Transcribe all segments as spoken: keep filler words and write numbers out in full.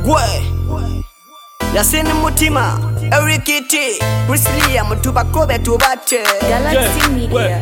Gwe Yasini mutima Erikiti Prislia mutuba kobe tubate Galaxy Media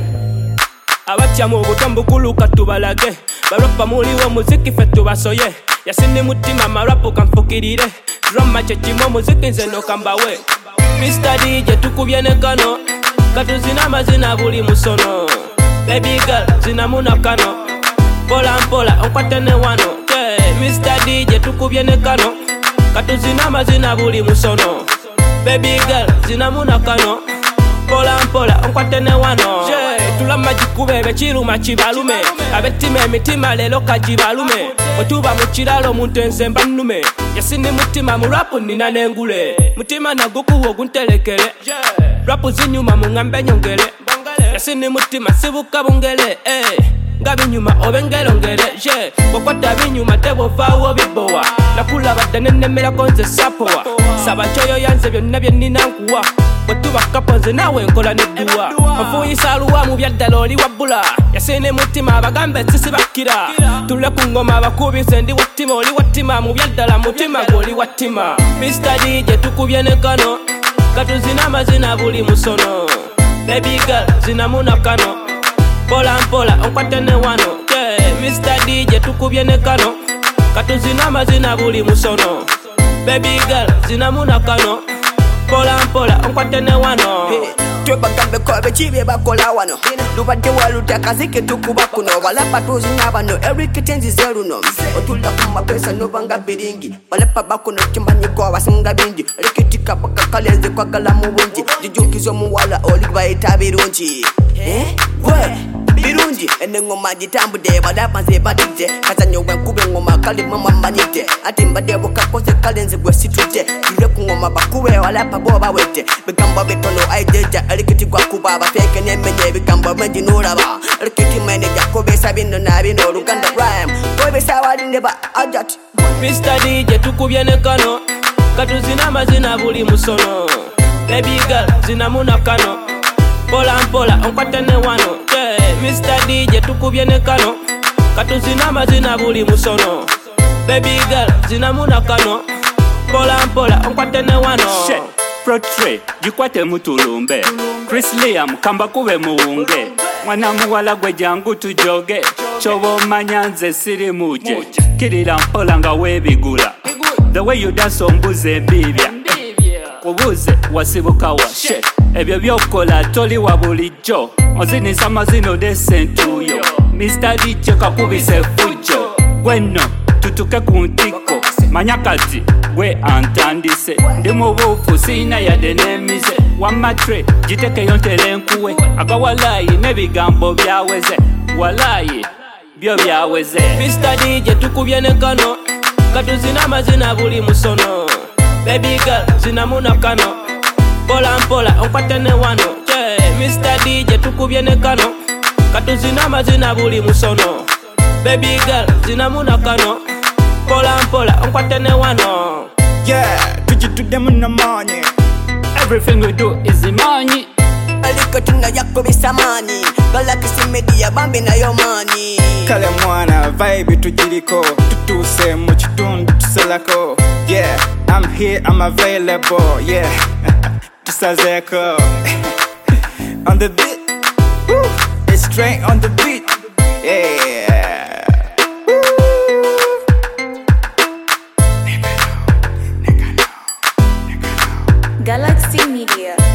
Abacha mu butombo kuluka tubalage Barapa muliwo muziki fe tubasoye Yasini mutima marapu kamfukirire Drama chechimo muziki nze no kambawe Mister D J tukubyene kano Katuzina mazina buli musono Baby girl zina muna kano Pola mpola onkwatene wano yeah. Mister D J tukubyene kano Katuzina mazina buli musono Baby girl zina muna kano Pola mpola onkwatene wano yeah. Tula majikube bechiruma chibalume Abetima emitima lelo kajibalume Otuba muchiralo muntu enzemba nume Yasini mutima murapu nina nengule Mutima na guku woguntelekele yeah. Rapu zinyuma mungambe nyongele Yasini mutima sibuka bungele eh. Ngabi nyuma obengele ongele yeah. Wakwata binyuma tebo fawo bibowa Nakula batanene mela konze sapowa Saba choyo yanze byonna byenina nkuwa Watuba kaponze nawe nkola neduwa Mfuyi saluwa mu byaddala oli wabula Yasini mutima abagambe sisi bakira Tule ku ngoma abakubise ndi wattima oli wattima mu byaddala mutima goli wattima Mister D J tukubyene kano Katuzina mazina buli musono Baby girl zina muna kano Pola mpola onkwatene wano yeah. Mister D J tukubyene kano Katuzina mazina buli musono Baby girl zina muna kano Pola mpola onkwatene wano Tweba kambe kobe chibe bakola wano Lubade waluta kazike tukuba kuno Walapa tuzina bano Eriki tenzi zeru no Otula kuma pesa nubanga biringi Walapa bakuno kimbanyi kwa wasinga bingi Rikitika baka kalenze kwa galamu bunji Jijukizo muwala oliva itabirunji Eh? Wee Birunji ene ngoma jitambude Walapa nze batite Kazanyo wenkube ngoma kalima mamanyite Atimbade wakakose kalenze gwe situte Tule kungoma bakuwe walapa boba wete Bigamba betono aideja Erikiti kwa kubaba feke nemenye Bigamba menji nuraba Erikiti mene jakobe sabino na bino Luganda rhyme Kobe sawari neba ajat Mister D J tukubyene kano Katuzina mazina buli musono Baby girl zina muna kano Pola mpola onkwatene wano yeah. Mister D J tukubyene kano Katuzina mazina buli musono Baby girl zina muna kano Pola mpola onkwatene wano Shit, Protray, jikwate mutulumbe Chris Liam, kamba kube muunge Mwana muwala gwe jangu tujoge Chobo manyanze siri muje Kirira mpola nga webigula The way you dance ombuze mbibya Kubuze wasibuka wa shit Ebyo byokola toli wa bulijjo Ozinisa mazino desentuyo Mister D J kakubise fujo Gweno tutuke kuntiko Manyakati gwe antandise Ndi mubufu sina yade nemize Wamatre jiteke yontele nkuwe Agawalayi nebigambo byaweze Walayi byo byaweze Mister D J tukubyene kano Katuzina mazina buli musono Baby girl zina muna kano Pola mpola onkwatene wano yeah. Mister D J tukubyene kano Katuzina mazina buli musono Baby girl zina muna kano Pola mpola onkwatene wano Yeah, tujitude muna money Everything we do is money Alikotina yako bisamani Galaxy Media bambi na yomani Kale mwana vibe tujiriko Tutuse muchitundu tuselako Yeah, I'm here, I'm available Yeah, tusazeko On the beat Woo, it's straight on the beat Yeah Galaxy Media